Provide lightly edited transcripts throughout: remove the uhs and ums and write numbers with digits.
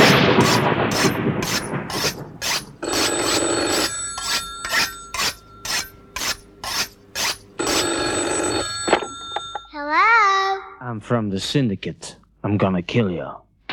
Hello? I'm from the Syndicate. I'm gonna kill you.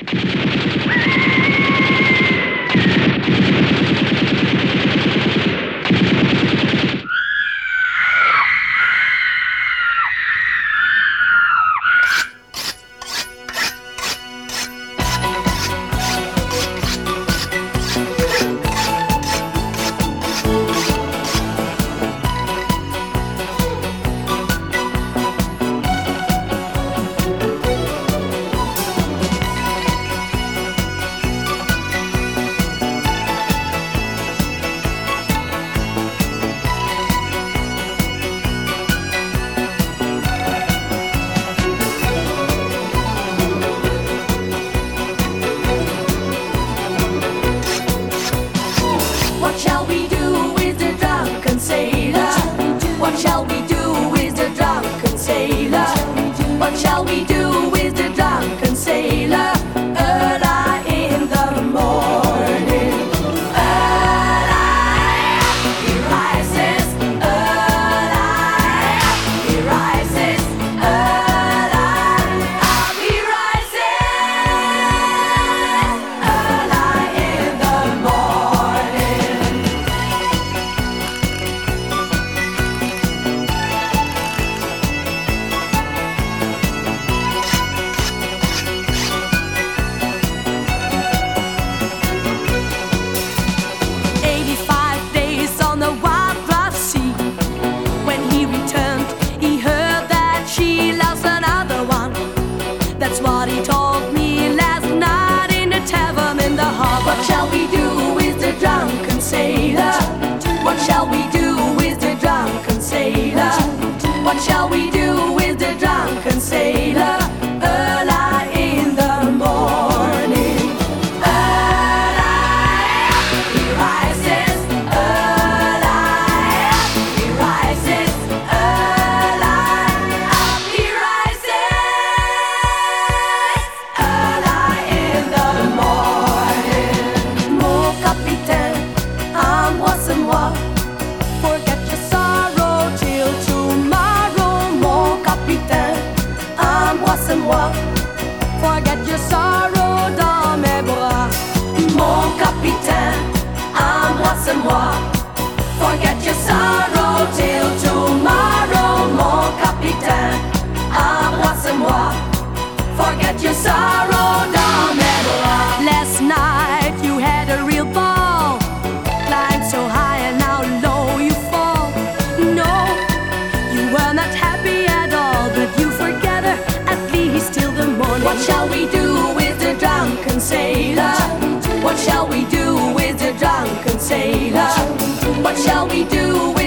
What shall we do with the drunken sailor? What shall we do with the drunken sailor? What shall we do with the drunken sailor? Early in the morning, early he rises, early he rises, early he rises, early in the morning. That's what he told me last night in the tavern in the harbor. What shall we do with the drunken sailor? What shall we do with the drunken sailor? What shall we do with the drunken sailor? Early in the morning, early he rises, early he rises, early he rises, early in the morning. Mon capitaine, à moi c'est moi. Forget your sorrow till tomorrow. Mon capitaine, à moi c'est moi. Forget your sorrow dans mes bras. Mon capitaine, à moi c'est moi. Forget your sorrow till tomorrow. Mon capitaine, à moi c'est moi. Forget your sorrow dans mes bras. Last night you had a real ball. Climbed so high and now low you fall. No, you were not happy at all, but you forget her at least till the morning. What shall we do with the drunken sailor? What shall we do with the drunken sailor? What shall we do with